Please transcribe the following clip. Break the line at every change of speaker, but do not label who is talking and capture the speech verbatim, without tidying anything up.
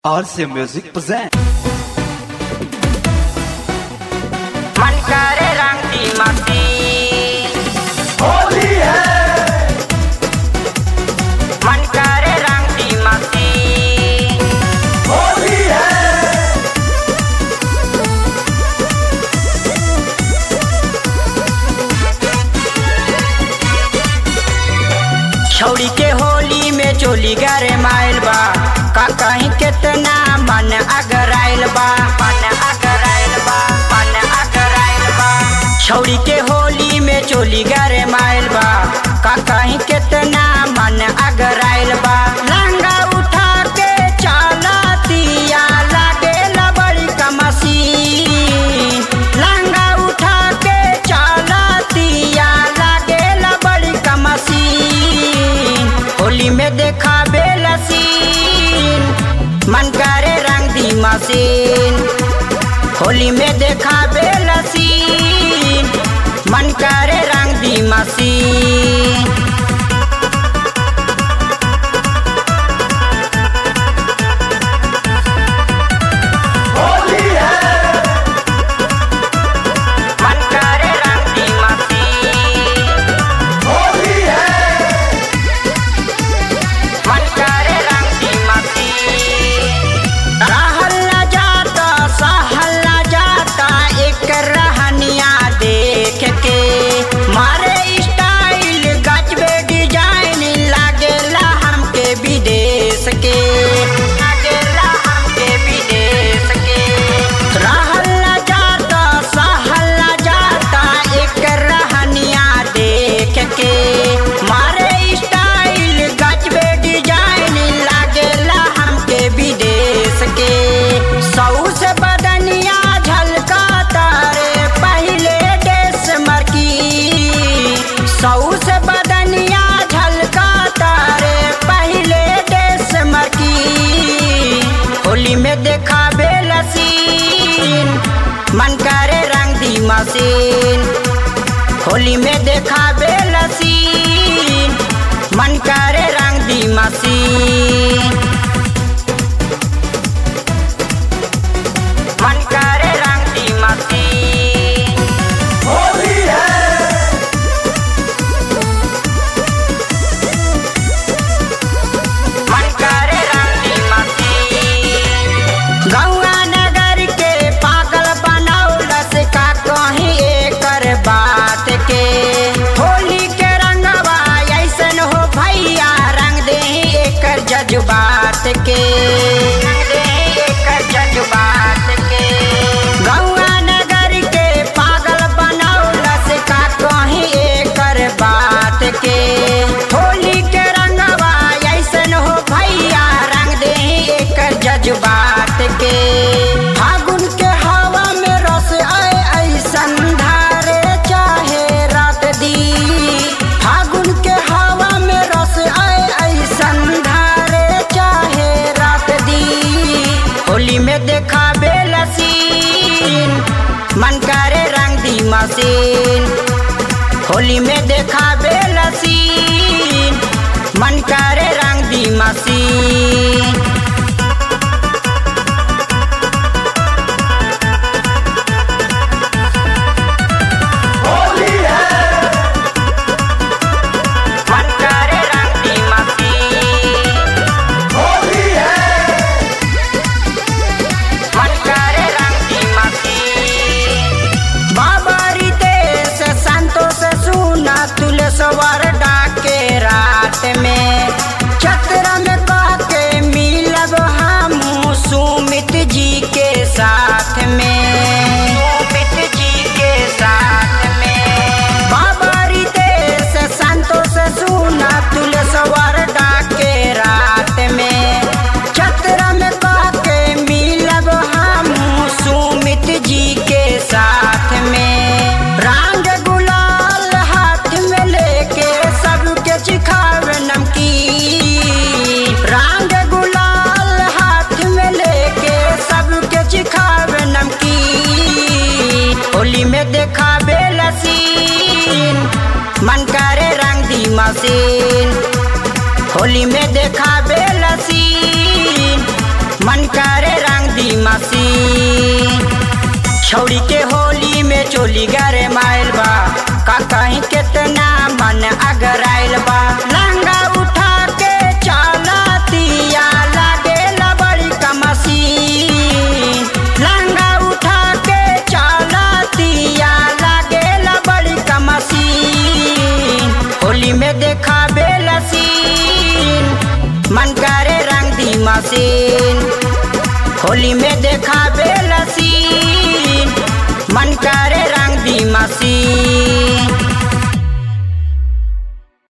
R C Music present
मन करे रंग दी मस्ती
होली है,
मन करे रंग दी मस्ती
होली है,
छौड़ी के होली में चोली गरे माइल बा का कहीं कितना मन अगराइल बा मन अगराइल बा मन अगराइल बा छौड़ी के होली में चोली गरे माइल बा का कहीं कितना मन अगराइल बा लहंगा उठा के चालतिया लागेला बड़ी कमसी लहंगा उठा के चालतिया लागेला बड़ी कमसी होली में देखा बेलसीन मन करे रंग दी मशीन होली में देखा बेलसीन मन करे रंग दी मशीन
होली है,
मन करे रंग दी मशीन
होली है,
मन करे रंग दी मशीन रहल न जाता सहल न जाता एक रहनिया देख के मारे स्टाइल गजबे डिजाइन लागेला हमके विदेश के लागेला हमके विदेश के रहल न जाता सहल न जाता एक रहनिया देख के मारे स्टाइल गजबे डिजाइन लागेला हमके विदेश के सौ से बदनिया झलका तारे पहले देश मरकी सौ से बदनिया झलका तारे पहले देश मरकी होली में देखा बेलसीन मन करे रंग दी मशीन होली में देखा बेलसीन मन करे रंग दी मशीन मन करे रंग दी मशीन
होली है,
मन करे रंग दी मशीन गौआ नगर के पागल बनौलस का कहीं एकर बात के होली के रंगवा ऐसन हो भैया रंग दे एकर जज्बात के रंग दे एकर जज्बात के गौआ नगर के पागल बनौलस का कहीं एकर बात के होली के रंगवा ऐसन हो भैया रंग दे एकर जज्बात के फागुन के हवा में रस आए ऐसन धारे चाहे रात दी फागुन के हवा में रस आए ऐसन धारे चाहे रात दी होली में देखा बेलसीन मन करे रंग दी मशीन होली में देखा बेलसीन मन करे रंग दी मशीन
होली है,
मन करे रंग दी मशीन
होली है,
मन करे रंग दी मशीन बाबा रितेश संतोष सुना तुलसवर डाके रात में चक्र में कह के मिलब हम सुमित जी के साथ में सुमित जी के साथ में बाबा रितेश संतोष सुना तुलसवर डाके रात में चक्र में कह के मिलब हम सुमित जी के साथ में रंग गुलाल हाथ में लेके सबके चिखावे नमकीन रंग गुलाल हाथ में लेके सबके चिखावे नमकीन होली में देखा बेलसीन मन करे रंग दी मशीन होली में देखा बेलसीन मन करे रंग दी मसीन। छौड़ी के होली में चोली गरे माइल बा, का कहीं कितना मन अगराइल बा। लहंगा उठा के चलतिया लागेला बड़ी कमसीन। लहंगा उठा के चलतिया लागेला बड़ी कमसीन। होली में देखा बेलसीन, मन करे रंग दी मसीन। होली में देखा बेलसीन, मन करे रंग दी मसीन।